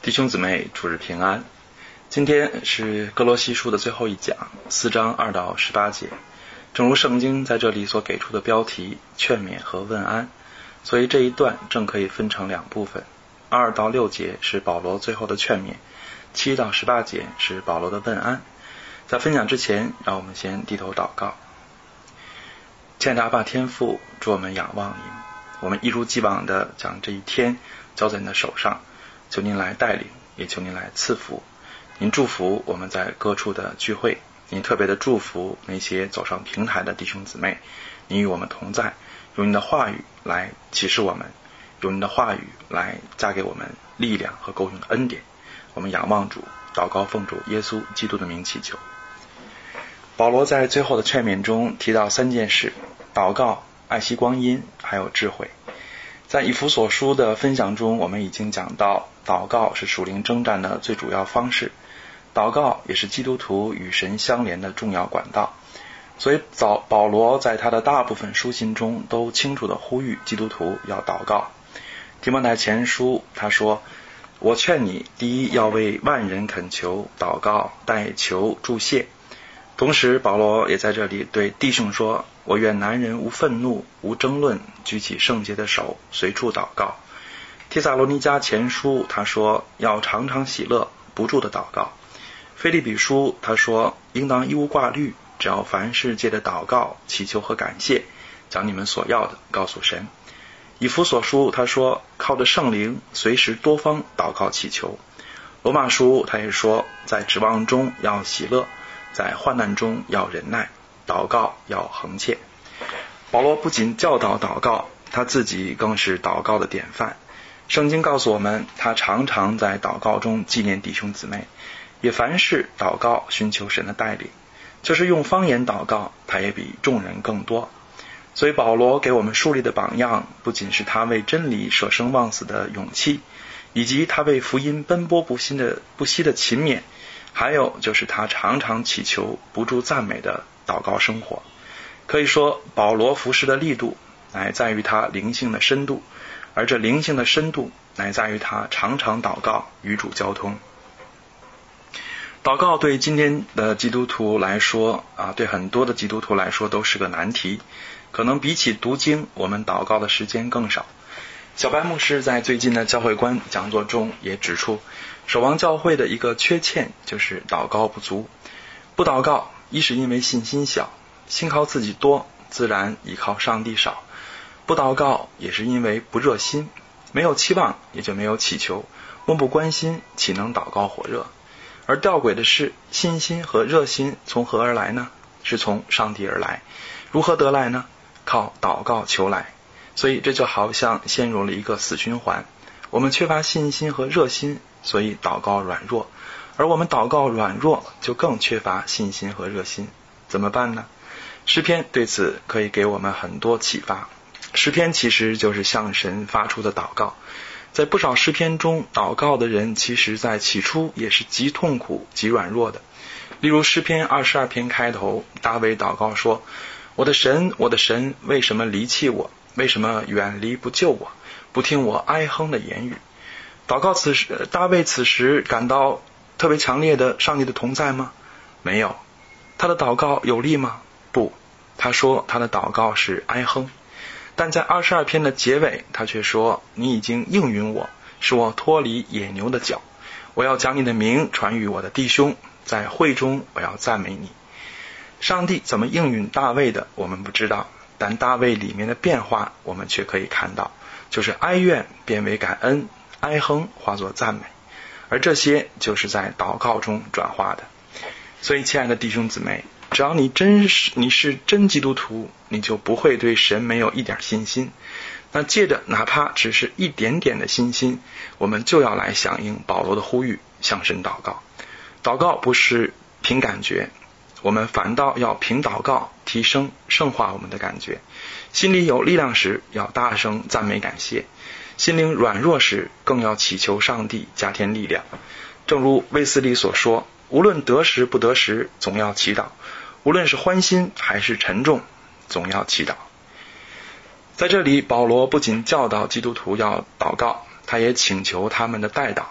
弟兄姊妹，主日平安。今天是哥罗西书的最后一讲，4章2到18节。正如圣经在这里所给出的标题，劝勉和问安，所以这一段正可以分成两部分。2到6节是保罗最后的劝勉，7到18节是保罗的问安。在分享之前，让我们先低头祷告。亲爱的阿爸天父，主，我们仰望您，我们一如既往地将这一天交在您的手上，求您来带领，也求您来赐福。您祝福我们在各处的聚会，您特别的祝福那些走上平台的弟兄姊妹，您与我们同在，用您的话语来启示我们，用您的话语来加给我们力量和够用的恩典。我们仰望主，祷告奉主耶稣基督的名祈求。保罗在最后的劝勉中提到3件事：祷告、爱惜光阴，还有智慧。在以弗所书的分享中，我们已经讲到，祷告是属灵征战的最主要方式，祷告也是基督徒与神相连的重要管道。所以保罗在他的大部分书信中都清楚地呼吁基督徒要祷告。提摩太前书他说，我劝你，第一要为万人恳求、祷告、代求、祝谢。同时保罗也在这里对弟兄说，我愿男人无愤怒、无争论，举起圣洁的手，随处祷告。帖撒罗尼迦前书他说，要常常喜乐，不住的祷告。腓立比书他说，应当一无挂虑，只要凡事借着祷告、祈求和感谢，将你们所要的告诉神。以弗所书他说，靠着圣灵随时多方祷告祈求。罗马书他也说，在指望中要喜乐，在患难中要忍耐，祷告要恒切。保罗不仅教导祷告，他自己更是祷告的典范。圣经告诉我们，他常常在祷告中纪念弟兄姊妹，也凡事祷告寻求神的带领。就是用方言祷告，他也比众人更多。所以保罗给我们树立的榜样，不仅是他为真理舍生忘死的勇气，以及他为福音奔波不息的勤勉，还有就是他常常祈求不住赞美的祷告生活。可以说，保罗服事的力度乃在于他灵性的深度，而这灵性的深度乃在于他常常祷告，与主交通。祷告对今天的基督徒来说对很多的基督徒来说都是个难题，可能比起读经，我们祷告的时间更少。小白牧师在最近的教会观讲座中也指出，守望教会的一个缺陷就是祷告不足。不祷告，一是因为信心小，信靠自己多，自然依靠上帝少；不祷告也是因为不热心，没有期望也就没有祈求，漠不关心，岂能祷告火热？而吊诡的是，信心和热心从何而来呢？是从上帝而来。如何得来呢？靠祷告求来。所以这就好像陷入了一个死循环。我们缺乏信心和热心，所以祷告软弱，而我们祷告软弱，就更缺乏信心和热心。怎么办呢？诗篇对此可以给我们很多启发。诗篇其实就是向神发出的祷告。在不少诗篇中，祷告的人其实在起初也是极痛苦、极软弱的。例如诗篇22篇开头，大卫祷告说，我的神，我的神，为什么离弃我？为什么远离不救我？不听我哀哼的言语？大卫此时感到特别强烈的上帝的同在吗？没有。他的祷告有力吗？不。他说他的祷告是哀哼。但在22篇的结尾，他却说，你已经应允我，使我脱离野牛的角。我要将你的名传与我的弟兄，在会中我要赞美你。上帝怎么应允大卫的，我们不知道，但大卫里面的变化我们却可以看到，就是哀怨变为感恩，哀哼化作赞美，而这些就是在祷告中转化的。所以亲爱的弟兄姊妹，只要你是真基督徒，你就不会对神没有一点信心。那借着哪怕只是一点点的信心，我们就要来响应保罗的呼吁，向神祷告。祷告不是凭感觉，我们反倒要凭祷告提升圣化我们的感觉。心里有力量时，要大声赞美感谢；心灵软弱时，更要祈求上帝加添力量。正如卫斯理所说，无论得时不得时，总要祈祷；无论是欢心还是沉重，总要祈祷。在这里，保罗不仅教导基督徒要祷告，他也请求他们的代祷。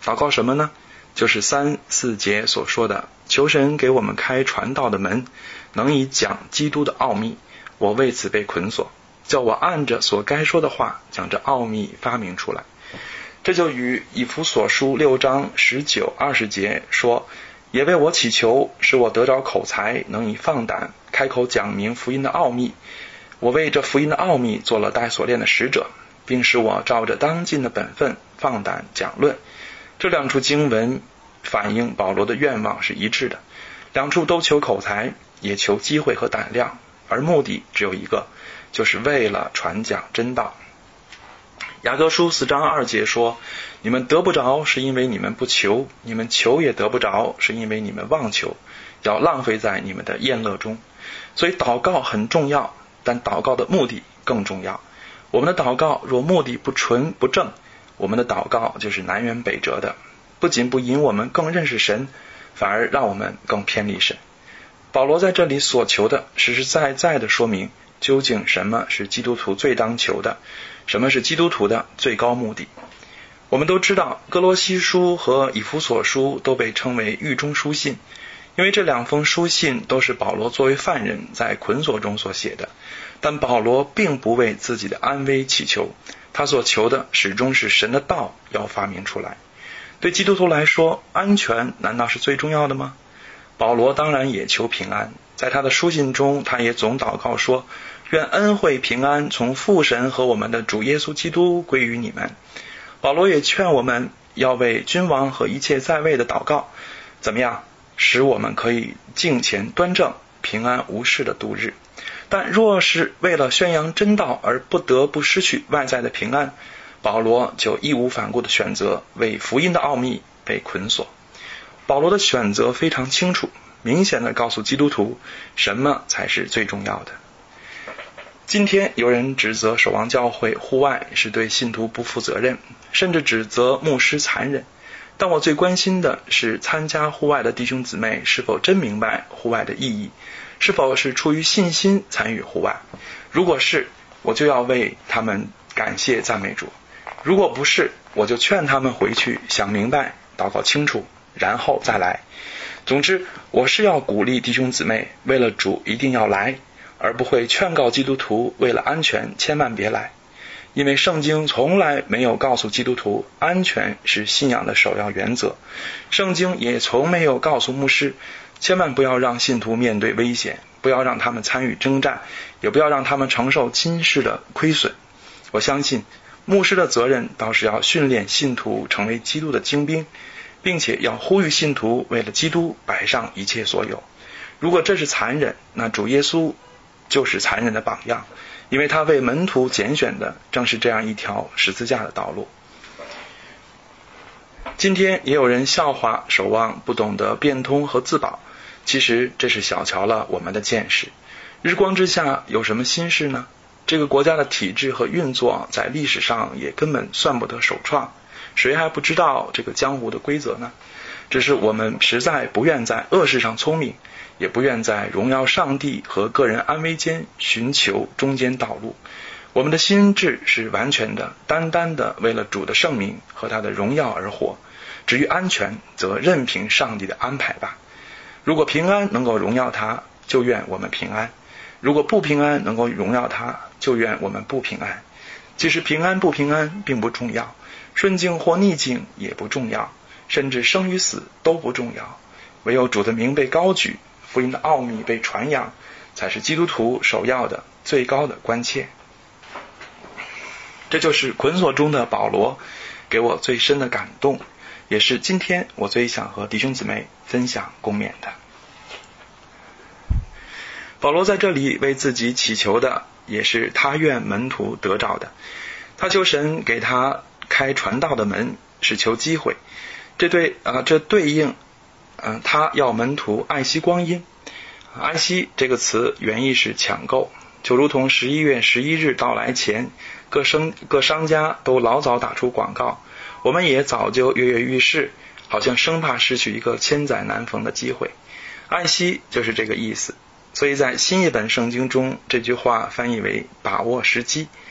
祷告什么呢？就是3、4节所说的，求神给我们开传道的门，能以讲基督的奥秘。我为此被捆锁，叫我按着所该说的话，将这奥秘发明出来。这就与以弗所书6章19、20节说，也为我祈求，使我得着口才，能以放胆开口讲明福音的奥秘。我为这福音的奥秘做了带锁链的使者，并使我照着当尽的本分放胆讲论。这2处经文反映保罗的愿望是一致的，2处都求口才，也求机会和胆量，而目的只有一个，就是为了传讲真道。雅各书4章2节说，你们得不着是因为你们不求，你们求也得不着是因为你们妄求，要浪费在你们的宴乐中。所以祷告很重要，但祷告的目的更重要。我们的祷告若目的不纯不正，我们的祷告就是南辕北辙的，不仅不引我们更认识神，反而让我们更偏离神。保罗在这里所求的实实在在的说明，究竟什么是基督徒最当求的，什么是基督徒的最高目的。我们都知道哥罗西书和以弗所书都被称为狱中书信，因为这2封书信都是保罗作为犯人在捆锁中所写的。但保罗并不为自己的安危祈求，他所求的始终是神的道要发明出来。对基督徒来说，安全难道是最重要的吗？保罗当然也求平安，在他的书信中，他也总祷告说，愿恩惠平安从父神和我们的主耶稣基督归于你们。保罗也劝我们要为君王和一切在位的祷告，怎么样使我们可以敬虔端正，平安无事的度日。但若是为了宣扬真道而不得不失去外在的平安，保罗就义无反顾地选择为福音的奥秘被捆锁。保罗的选择非常清楚，明显地告诉基督徒什么才是最重要的。今天有人指责守望教会户外是对信徒不负责任，甚至指责牧师残忍，但我最关心的是参加户外的弟兄姊妹是否真明白户外的意义，是否是出于信心参与户外。如果是，我就要为他们感谢赞美主；如果不是，我就劝他们回去想明白，祷告清楚，然后再来。总之，我是要鼓励弟兄姊妹为了主一定要来，而不会劝告基督徒为了安全千万别来。因为圣经从来没有告诉基督徒安全是信仰的首要原则，圣经也从没有告诉牧师千万不要让信徒面对危险，不要让他们参与征战，也不要让他们承受今世的亏损。我相信牧师的责任倒是要训练信徒成为基督的精兵，并且要呼吁信徒为了基督摆上一切所有。如果这是残忍，那主耶稣就是残忍的榜样，因为他为门徒拣选的正是这样一条十字架的道路。今天也有人笑话守望不懂得变通和自保，其实这是小瞧了我们的见识。日光之下有什么新事呢？这个国家的体制和运作在历史上也根本算不得首创，谁还不知道这个江湖的规则呢？只是我们实在不愿在恶事上聪明，也不愿在荣耀上帝和个人安危间寻求中间道路。我们的心志是完全的，单单的为了主的圣名和他的荣耀而活。至于安全，则任凭上帝的安排吧。如果平安能够荣耀他，就愿我们平安；如果不平安能够荣耀他，就愿我们不平安。其实平安不平安并不重要，顺境或逆境也不重要，甚至生与死都不重要。唯有主的名被高举，福音的奥秘被传扬，才是基督徒首要的最高的关切。这就是捆锁中的保罗给我最深的感动，也是今天我最想和弟兄姊妹分享共勉的。保罗在这里为自己祈求的，也是他愿门徒得着的。他求神给他开传道的门，是求机会。这对应他要门徒爱惜光阴。爱惜这个词原意是抢购，就如同11月11日到来前，各商家都老早打出广告，我们也早就跃跃欲试，好像生怕失去一个千载难逢的机会。爱惜就是这个意思，所以在新译本圣经中，这句话翻译为把握时机。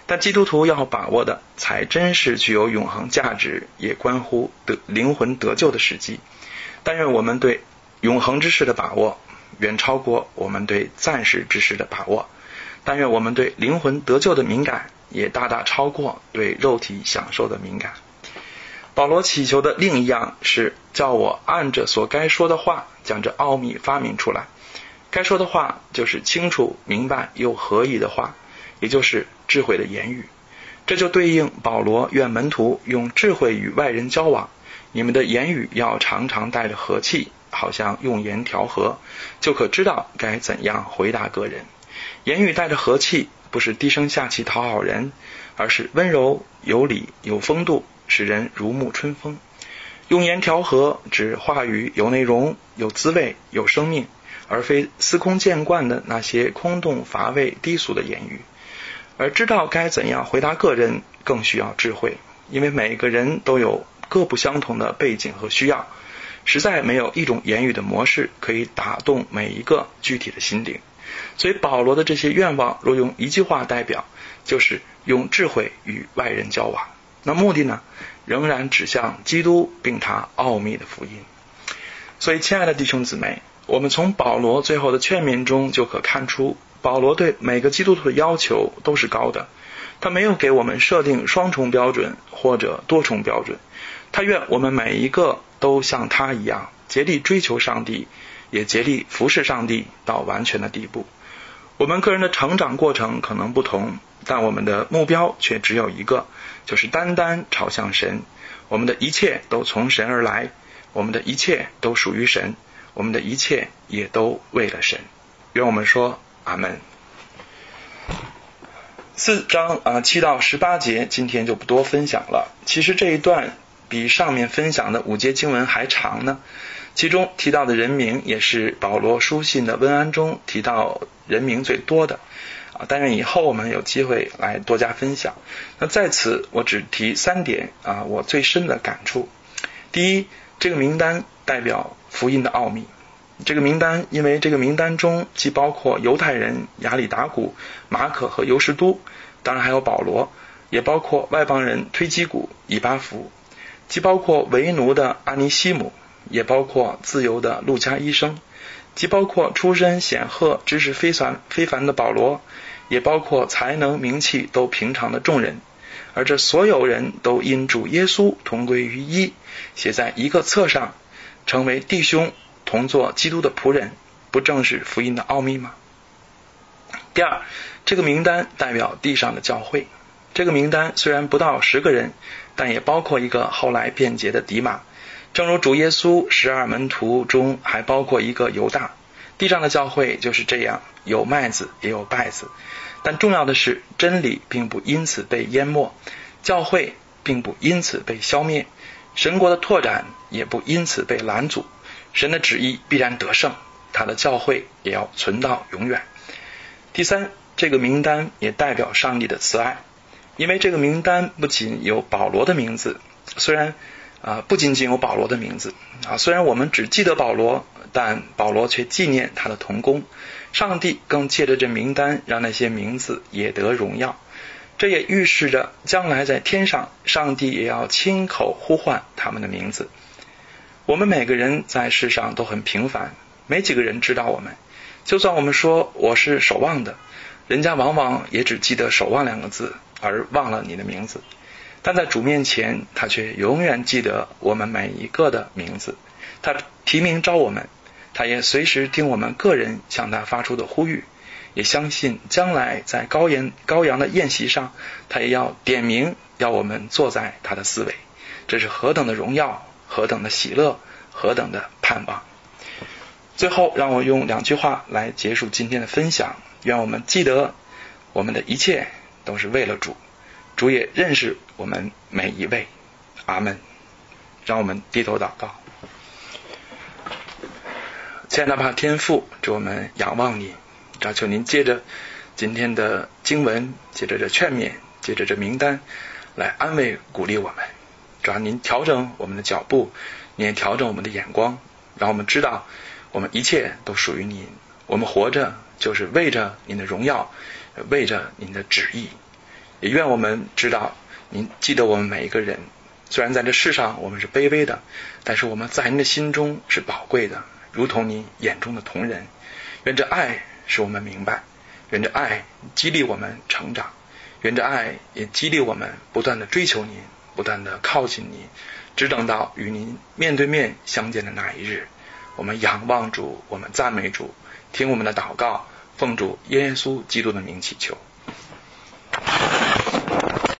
但基督徒要把握的才真是具有永恒价值，也关乎灵魂得救的时机。但愿我们对永恒之事的把握远超过我们对暂时之事的把握，但愿我们对灵魂得救的敏感也大大超过对肉体享受的敏感。保罗祈求的另一样是叫我按着所该说的话将这奥秘发明出来。该说的话就是清楚明白又合宜的话，也就是智慧的言语。这就对应保罗愿门徒用智慧与外人交往，你们的言语要常常带着和气，好像用盐调和，就可知道该怎样回答个人。言语带着和气，不是低声下气讨好人，而是温柔有礼有风度，使人如沐春风。用盐调和指话语有内容有滋味有生命，而非司空见惯的那些空洞乏味低俗的言语。而知道该怎样回答个人更需要智慧，因为每个人都有各不相同的背景和需要，实在没有一种言语的模式可以打动每一个具体的心灵。所以保罗的这些愿望若用一句话代表，就是用智慧与外人交往。那目的呢，仍然指向基督并他奥秘的福音。所以亲爱的弟兄姊妹，我们从保罗最后的劝勉中就可看出，保罗对每个基督徒的要求都是高的，他没有给我们设定双重标准或者多重标准，他愿我们每一个都像他一样竭力追求上帝，也竭力服侍上帝到完全的地步。我们个人的成长过程可能不同，但我们的目标却只有一个，就是单单朝向神。我们的一切都从神而来，我们的一切都属于神，我们的一切也都为了神。愿我们说阿们。4章7到18节今天就不多分享了。其实这一段比上面分享的5节经文还长呢，其中提到的人名也是保罗书信的问安中提到人名最多的当然以后我们有机会来多加分享。那在此我只提3点我最深的感触。第一，这个名单代表福音的奥秘。这个名单，因为这个名单中既包括犹太人亚里达古、马可和犹士都，当然还有保罗，也包括外邦人推基古、以巴弗，既包括为奴的阿尼西姆，也包括自由的路加医生，既包括出身显赫、知识非凡的保罗，也包括才能名气都平常的众人。而这所有人都因主耶稣同归于一，写在一个册上，成为弟兄，同作基督的仆人，不正是福音的奥秘吗？第二，这个名单代表地上的教会。这个名单虽然不到10个人，但也包括一个后来变节的迪马，正如主耶稣12门徒中还包括一个犹大。地上的教会就是这样，有麦子也有稗子，但重要的是真理并不因此被淹没，教会并不因此被消灭，神国的拓展也不因此被拦阻。神的旨意必然得胜，他的教会也要存到永远。第三，这个名单也代表上帝的慈爱，因为这个名单不仅有保罗的名字，虽然不仅仅有保罗的名字虽然我们只记得保罗，但保罗却纪念他的同工。上帝更借着这名单让那些名字也得荣耀，这也预示着将来在天上，上帝也要亲口呼唤他们的名字。我们每个人在世上都很平凡，没几个人知道我们。就算我们说我是守望的，人家往往也只记得守望2个字，而忘了你的名字。但在主面前，他却永远记得我们每一个的名字，他提名召我们，他也随时听我们个人向他发出的呼吁，也相信将来在羔羊的宴席上，他也要点名要我们坐在他的四围。这是何等的荣耀，何等的喜乐，何等的盼望。最后让我用2句话来结束今天的分享。愿我们记得我们的一切都是为了主，主也认识我们每一位。阿们。让我们低头祷告。亲爱的爸天父，主我们仰望你，求您借着今天的经文，借着这劝勉，借着这名单来安慰鼓励我们。主要您调整我们的脚步，您也调整我们的眼光，让我们知道我们一切都属于您，我们活着就是为着您的荣耀，为着您的旨意。 也愿我们知道您记得我们每一个人，虽然在这世上我们是卑微的，但是我们在您的心中是宝贵的，如同您眼中的同人。愿这爱使我们明白，愿这爱激励我们成长，愿这爱也激励我们不断的追求您，不断的靠近您，直等到与您面对面相见的那一日。我们仰望主，我们赞美主，听我们的祷告，奉主耶稣基督的名祈求。